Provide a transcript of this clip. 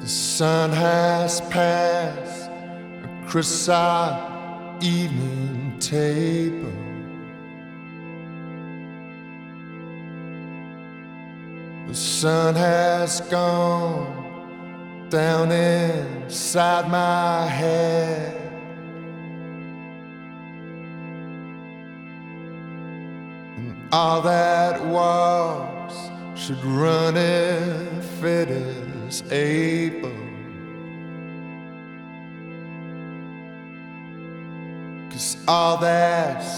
The sun has passed across our evening table. The sun has gone down inside my head. And all that was should run if it is able. 'Cause all that's